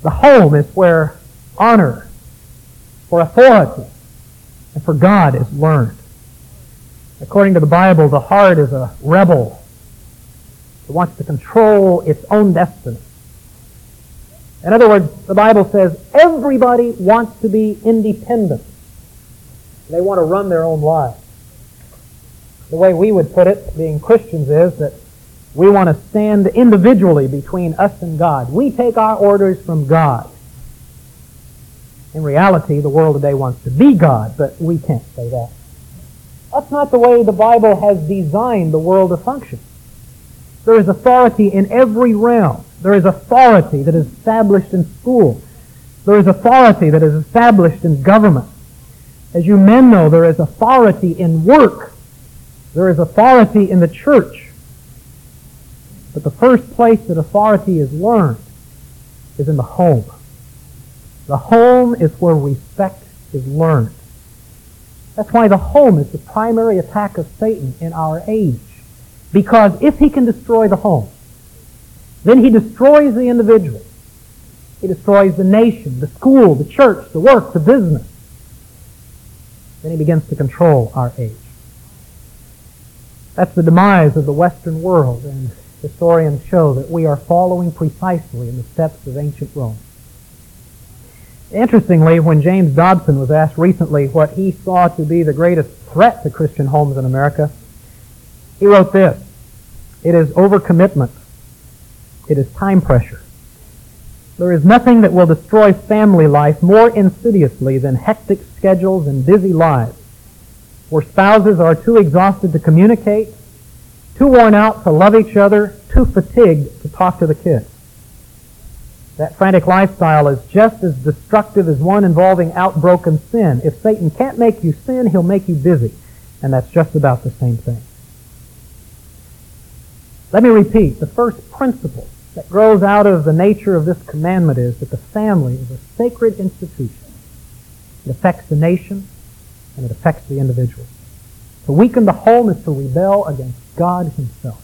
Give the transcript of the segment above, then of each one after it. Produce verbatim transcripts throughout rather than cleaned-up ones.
The home is where honor for authority and for God is learned. According to the Bible, the heart is a rebel. It wants to control its own destiny. In other words, the Bible says everybody wants to be independent. They want to run their own lives. The way we would put it, being Christians, is that we want to stand individually between us and God. We take our orders from God. In reality, the world today wants to be God, but we can't say that. That's not the way the Bible has designed the world to function. There is authority in every realm. There is authority that is established in school. There is authority that is established in government. As you men know, there is authority in work. There is authority in the church. But the first place that authority is learned is in the home. The home is where respect is learned. That's why the home is the primary attack of Satan in our age. Because if he can destroy the home, then he destroys the individual. He destroys the nation, the school, the church, the work, the business. Then he begins to control our age. That's the demise of the Western world, and historians show that we are following precisely in the steps of ancient Rome. Interestingly, when James Dobson was asked recently what he saw to be the greatest threat to Christian homes in America, he wrote this: "It is overcommitment. It is time pressure. There is nothing that will destroy family life more insidiously than hectic schedules and busy lives, where spouses are too exhausted to communicate, too worn out to love each other, too fatigued to talk to the kids. That frantic lifestyle is just as destructive as one involving outbroken sin. If Satan can't make you sin, he'll make you busy. And that's just about the same thing." Let me repeat, the first principle that grows out of the nature of this commandment is that the family is a sacred institution. It affects the nation, and it affects the individual. To weaken the home is to rebel against God himself.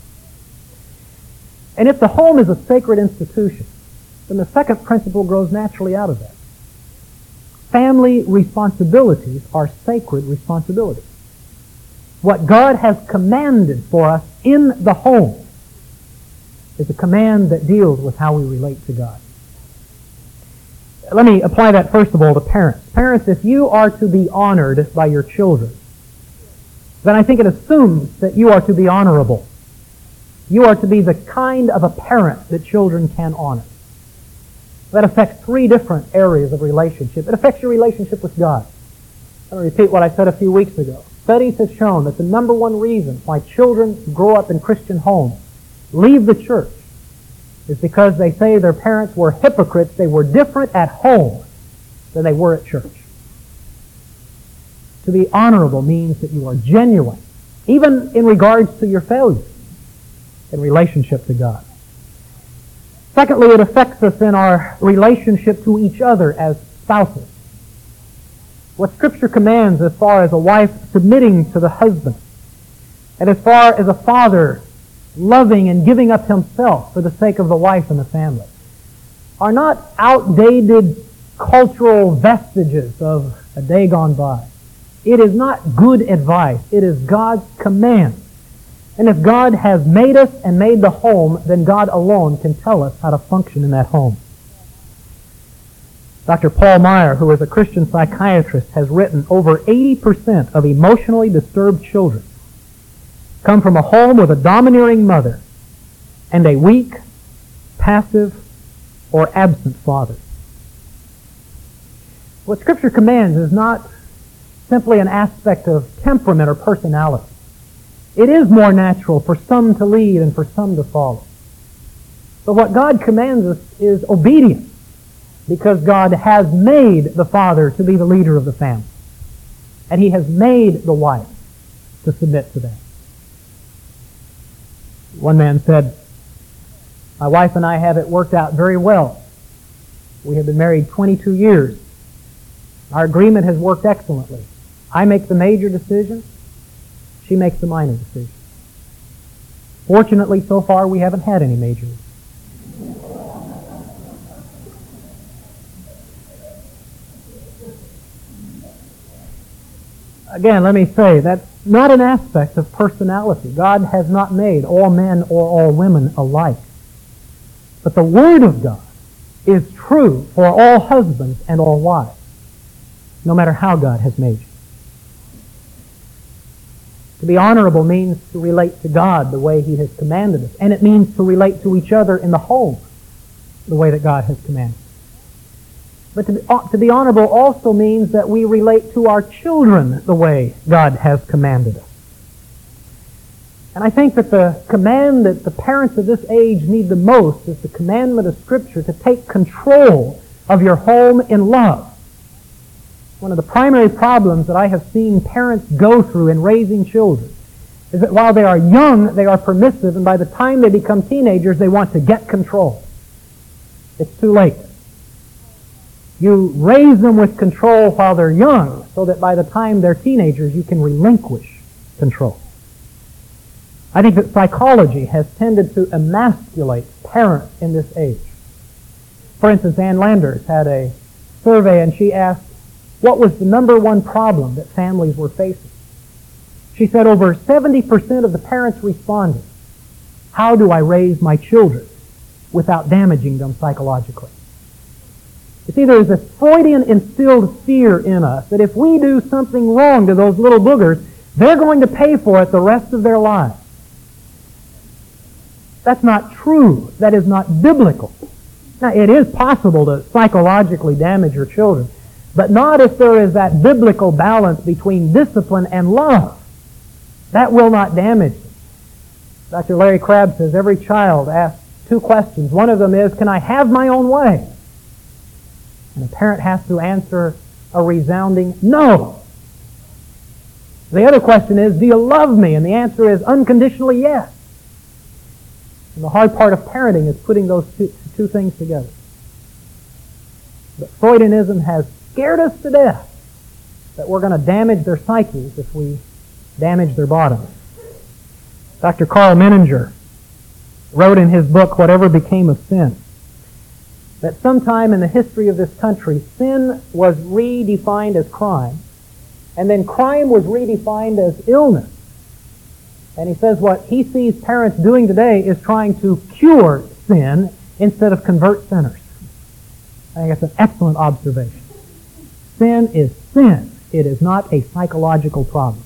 And if the home is a sacred institution, then the second principle grows naturally out of that. Family responsibilities are sacred responsibilities. What God has commanded for us in the home is a command that deals with how we relate to God. Let me apply that first of all to parents. Parents, if you are to be honored by your children, then I think it assumes that you are to be honorable. You are to be the kind of a parent that children can honor. That affects three different areas of relationship. It affects your relationship with God. Let me repeat what I said a few weeks ago. Studies have shown that the number one reason why children grow up in Christian homes, leave the church, is because they say their parents were hypocrites. They were different at home than they were at church. To be honorable means that you are genuine, even in regards to your failures, in relationship to God. Secondly, it affects us in our relationship to each other as spouses. What Scripture commands as far as a wife submitting to the husband, and as far as a father loving and giving up himself for the sake of the wife and the family, are not outdated cultural vestiges of a day gone by. It is not good advice. It is God's command. And if God has made us and made the home, then God alone can tell us how to function in that home. Doctor Paul Meyer, who is a Christian psychiatrist, has written over eighty percent of emotionally disturbed children come from a home with a domineering mother and a weak, passive, or absent father. What Scripture commands is not simply an aspect of temperament or personality. It is more natural for some to lead and for some to follow. But what God commands us is obedience, because God has made the father to be the leader of the family. And He has made the wife to submit to that. One man said, "My wife and I have it worked out very well. We have been married twenty-two years. Our agreement has worked excellently. I make the major decisions. She makes the minor decisions. Fortunately, so far, we haven't had any major." Again, let me say, that's not an aspect of personality. God has not made all men or all women alike. But the Word of God is true for all husbands and all wives, no matter how God has made you. To be honorable means to relate to God the way He has commanded us, and it means to relate to each other in the home the way that God has commanded. But to be, to be honorable also means that we relate to our children the way God has commanded us. And I think that the command that the parents of this age need the most is the commandment of Scripture to take control of your home in love. One of the primary problems that I have seen parents go through in raising children is that while they are young, they are permissive, and by the time they become teenagers, they want to get control. It's too late. You raise them with control while they're young, so that by the time they're teenagers, you can relinquish control. I think that psychology has tended to emasculate parents in this age. For instance, Ann Landers had a survey, and she asked, what was the number one problem that families were facing? She said over seventy percent of the parents responded, how do I raise my children without damaging them psychologically? You see, there is a Freudian instilled fear in us that if we do something wrong to those little boogers, they're going to pay for it the rest of their lives. That's not true. That is not biblical. Now, it is possible to psychologically damage your children, but not if there is that biblical balance between discipline and love. That will not damage them. Doctor Larry Crabb says every child asks two questions. One of them is, can I have my own way? And a parent has to answer a resounding no. The other question is, do you love me? And the answer is unconditionally yes. And the hard part of parenting is putting those two, two things together. But Freudianism has scared us to death that we're going to damage their psyches if we damage their bottoms. Doctor Carl Menninger wrote in his book, Whatever Became of Sin, that sometime in the history of this country, sin was redefined as crime, and then crime was redefined as illness. And he says what he sees parents doing today is trying to cure sin instead of convert sinners. I think that's an excellent observation. Sin is sin. It is not a psychological problem.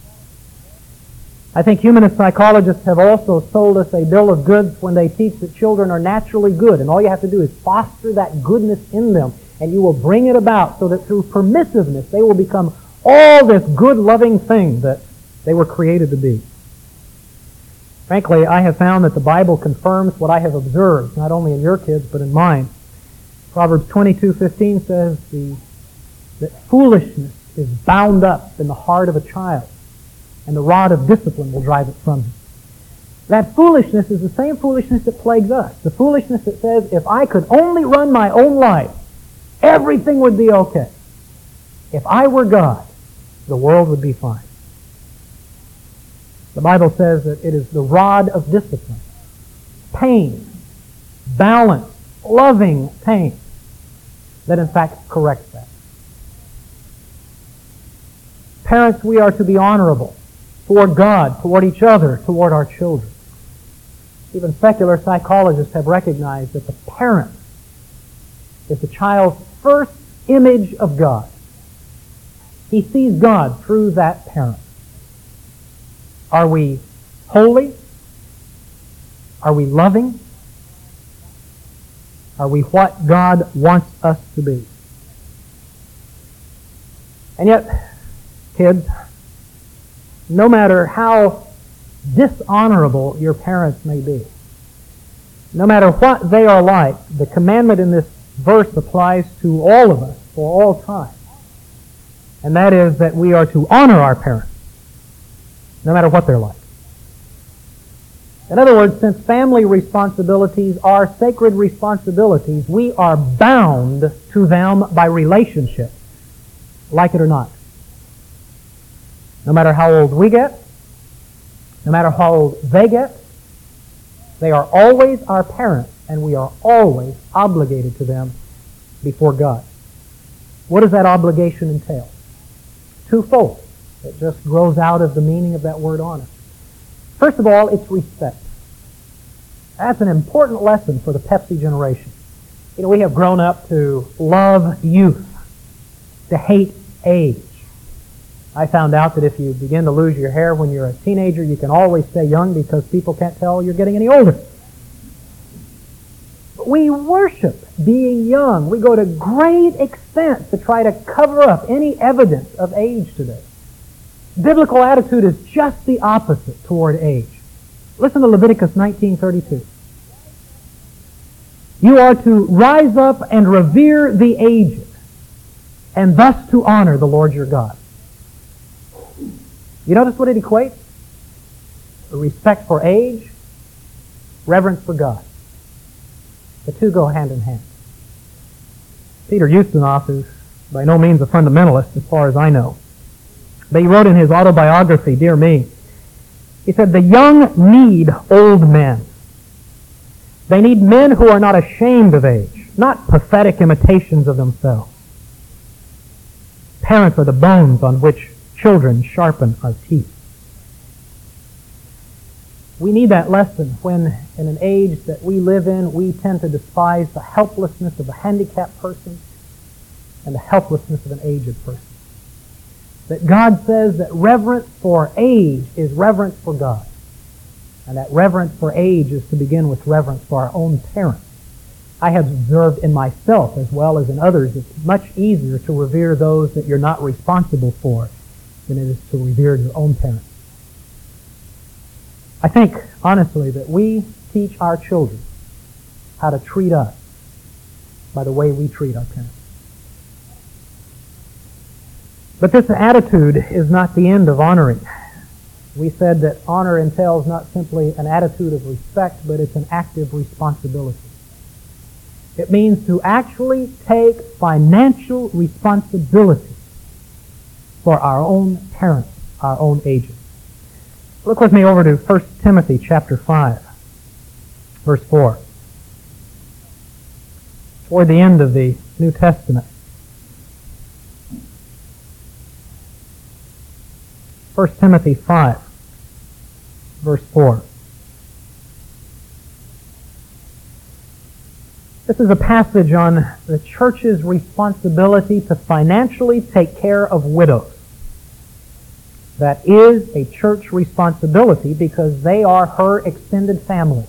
I think humanist psychologists have also sold us a bill of goods when they teach that children are naturally good, and all you have to do is foster that goodness in them, and you will bring it about so that through permissiveness they will become all this good, loving thing that they were created to be. Frankly, I have found that the Bible confirms what I have observed, not only in your kids, but in mine. Proverbs twenty-two fifteen says the, that foolishness is bound up in the heart of a child, and the rod of discipline will drive it from him. That foolishness is the same foolishness that plagues us. The foolishness that says, if I could only run my own life, everything would be okay. If I were God, the world would be fine. The Bible says that it is the rod of discipline, pain, balance, loving pain, that in fact corrects that. Parents, we are to be honorable toward God, toward each other, toward our children. Even secular psychologists have recognized that the parent is the child's first image of God. He sees God through that parent. Are we holy? Are we loving? Are we what God wants us to be? And yet, kids, no matter how dishonorable your parents may be, no matter what they are like, the commandment in this verse applies to all of us for all time. And that is that we are to honor our parents, no matter what they're like. In other words, since family responsibilities are sacred responsibilities, we are bound to them by relationship, like it or not. No matter how old we get, no matter how old they get, they are always our parents, and we are always obligated to them before God. What does that obligation entail? Twofold. that just grows out of the meaning of that word honor. First of all, it's respect. That's an important lesson for the Pepsi generation. You know, we have grown up to love youth, to hate age. I found out that if you begin to lose your hair when you're a teenager, you can always stay young because people can't tell you're getting any older. But we worship being young. We go to great extent to try to cover up any evidence of age today. Biblical attitude is just the opposite toward age. Listen to Leviticus nineteen thirty-two. You are to rise up and revere the aged, and thus to honor the Lord your God. You notice what it equates? A respect for age, reverence for God. The two go hand in hand. Peter Ustinov is by no means a fundamentalist as far as I know. But he wrote in his autobiography, Dear Me, he said, the young need old men. They need men who are not ashamed of age, not pathetic imitations of themselves. Parents are the bones on which children sharpen our teeth. We need that lesson when, in an age that we live in, we tend to despise the helplessness of a handicapped person and the helplessness of an aged person. That God says that reverence for age is reverence for God. And that reverence for age is to begin with reverence for our own parents. I have observed in myself as well as in others, it's much easier to revere those that you're not responsible for than it is to revere your own parents. I think, honestly, that we teach our children how to treat us by the way we treat our parents. But this attitude is not the end of honoring. We said that honor entails not simply an attitude of respect, but it's an active responsibility. It means to actually take financial responsibility for our own parents, our own agents. Look with me over to First Timothy chapter five, verse four. Toward the end of the New Testament. First Timothy five, verse four. This is a passage on the church's responsibility to financially take care of widows. That is a church responsibility because they are her extended family.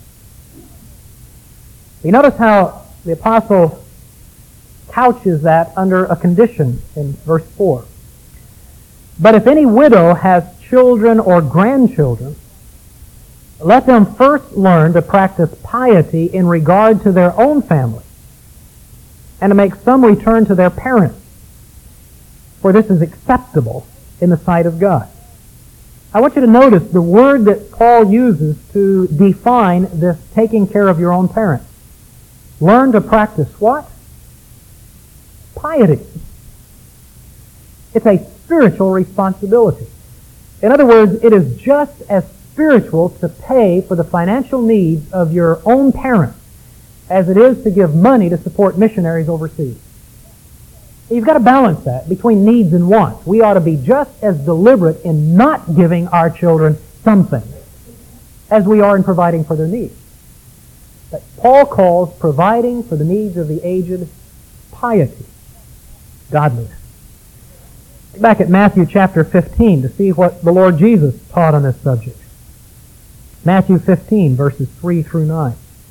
You notice how the apostle couches that under a condition in verse four. But if any widow has children or grandchildren, let them first learn to practice piety in regard to their own family, and to make some return to their parents, for this is acceptable in the sight of God. I want you to notice the word that Paul uses to define this taking care of your own parents. Learn to practice what? Piety. It's a spiritual responsibility. In other words, it is just as spiritual to pay for the financial needs of your own parents as it is to give money to support missionaries overseas. You've got to balance that between needs and wants. We ought to be just as deliberate in not giving our children something as we are in providing for their needs. But Paul calls providing for the needs of the aged piety, godliness. Back at Matthew chapter fifteen to see what the Lord Jesus taught on this subject. Matthew fifteen, verses three through nine.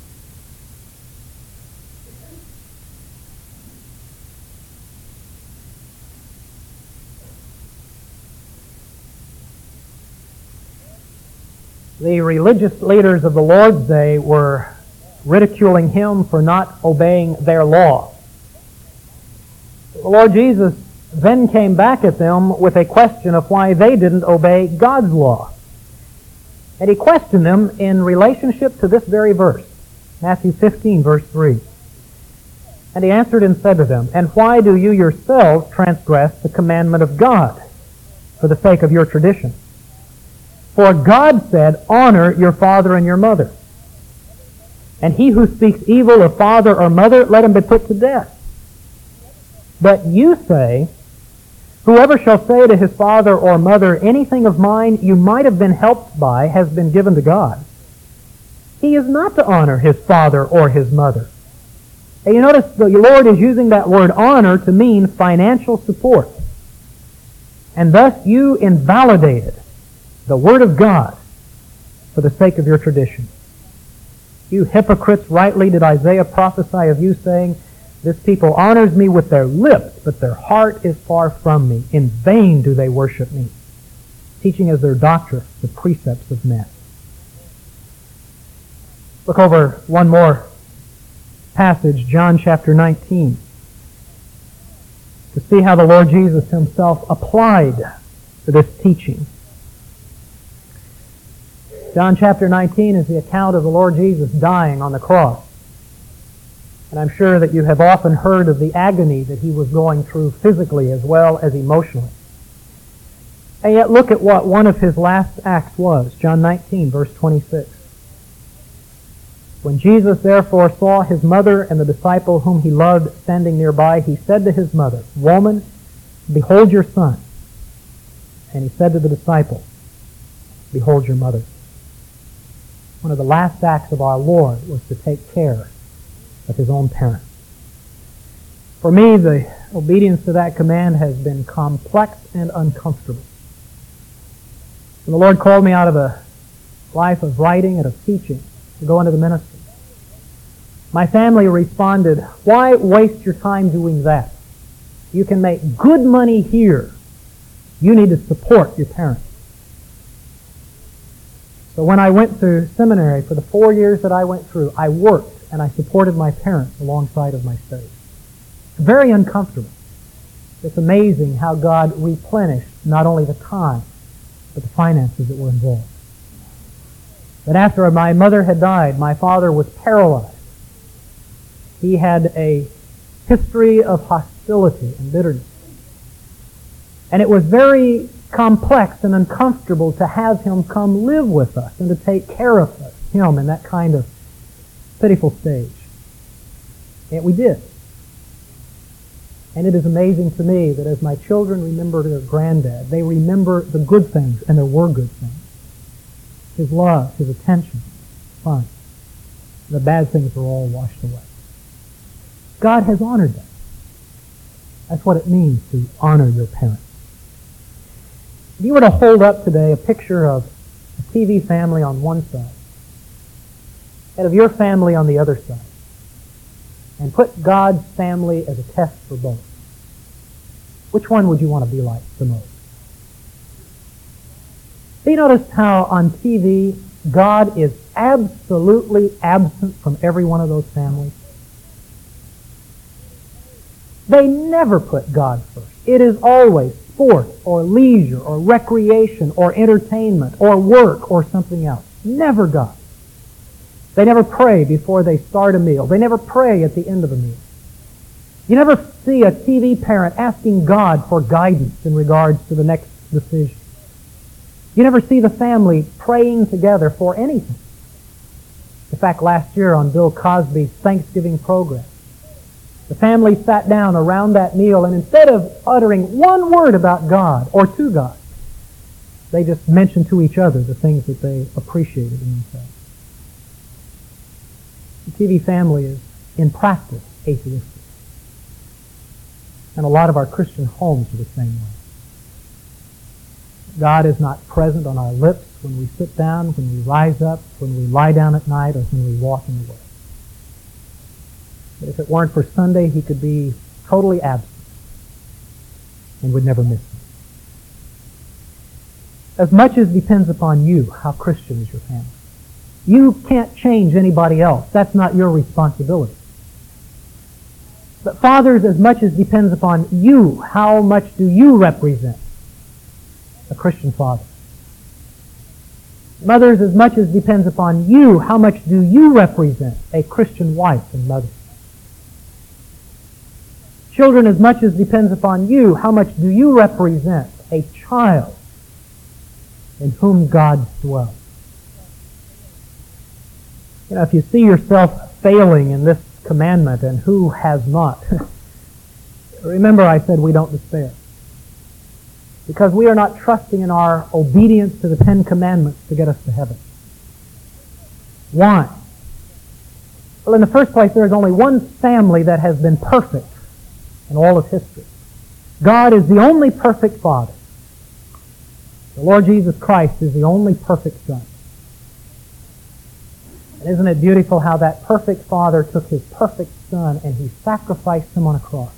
The religious leaders of the Lord's day were ridiculing him for not obeying their law. The Lord Jesus then came back at them with a question of why they didn't obey God's law. And he questioned them in relationship to this very verse, Matthew fifteen, verse three. And he answered and said to them, And why do you yourselves transgress the commandment of God for the sake of your tradition? For God said, Honor your father and your mother. And he who speaks evil of father or mother, let him be put to death. But you say, Whoever shall say to his father or mother, anything of mine you might have been helped by has been given to God, he is not to honor his father or his mother. And you notice the Lord is using that word honor to mean financial support. And thus you invalidated the Word of God for the sake of your tradition. You hypocrites, rightly did Isaiah prophesy of you, saying, this people honors me with their lips, but their heart is far from me. In vain do they worship me, teaching as their doctrine the precepts of men. Look over one more passage, John chapter nineteen, to see how the Lord Jesus himself applied to this teaching. John chapter nineteen is the account of the Lord Jesus dying on the cross. And I'm sure that you have often heard of the agony that he was going through physically as well as emotionally. And yet look at what one of his last acts was. John nineteen, verse twenty-six. When Jesus therefore saw his mother and the disciple whom he loved standing nearby, he said to his mother, Woman, behold your son. And he said to the disciple, Behold your mother. One of the last acts of our Lord was to take care of his own parents. For me, the obedience to that command has been complex and uncomfortable. When the Lord called me out of a life of writing and of teaching to go into the ministry, my family responded, why waste your time doing that? You can make good money here. You need to support your parents. So when I went to seminary, for the four years that I went through, I worked and I supported my parents alongside of my studies. Very uncomfortable. It's amazing how God replenished not only the time, but the finances that were involved. But after my mother had died, my father was paralyzed. He had a history of hostility and bitterness. And it was very complex and uncomfortable to have him come live with us and to take care of us, him in that kind of pitiful stage. And we did. And it is amazing to me that as my children remember their granddad, they remember the good things, and there were good things. His love, his attention, fun. The bad things were all washed away. God has honored them. That's what it means to honor your parents. If you were to hold up today a picture of a T V family on one side and of your family on the other side, and put God's family as a test for both, which one would you want to be like the most? Have you noticed how on T V God is absolutely absent from every one of those families? They never put God first. It is always sport or leisure or recreation or entertainment or work or something else. Never God. They never pray before they start a meal. They never pray at the end of a meal. You never see a T V parent asking God for guidance in regards to the next decision. You never see the family praying together for anything. In fact, last year on Bill Cosby's Thanksgiving program, the family sat down around that meal, and instead of uttering one word about God or to God, they just mentioned to each other the things that they appreciated in themselves. The T V family is, in practice, atheistic. And a lot of our Christian homes are the same way. God is not present on our lips when we sit down, when we rise up, when we lie down at night, or when we walk in the way. But if it weren't for Sunday, he could be totally absent and would never miss him. As much as depends upon you, how Christian is your family. You can't change anybody else. That's not your responsibility. But fathers, as much as depends upon you, how much do you represent a Christian father? Mothers, as much as depends upon you, how much do you represent a Christian wife and mother? Children, as much as depends upon you, how much do you represent a child in whom God dwells? You know, if you see yourself failing in this commandment, and who has not, remember I said we don't despair. because we are not trusting in our obedience to the Ten Commandments to get us to heaven. Why? Well, in the first place, there is only one family that has been perfect in all of history. God is the only perfect Father. The Lord Jesus Christ is the only perfect Son. And isn't it beautiful how that perfect Father took His perfect Son and He sacrificed Him on a cross?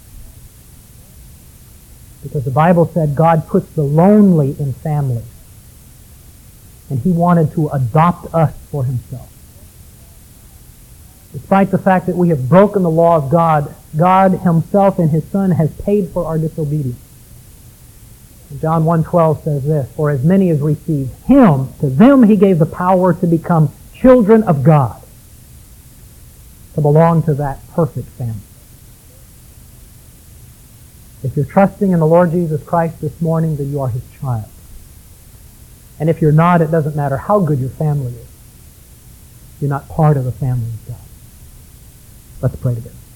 Because the Bible said God puts the lonely in families. And He wanted to adopt us for Himself. Despite the fact that we have broken the law of God, God Himself in His Son has paid for our disobedience. John one twelve says this, "For as many as received Him, to them He gave the power to become children of God," to belong to that perfect family. If you're trusting in the Lord Jesus Christ this morning, then you are His child. And if you're not, it doesn't matter how good your family is. You're not part of the family of God. Let's pray together.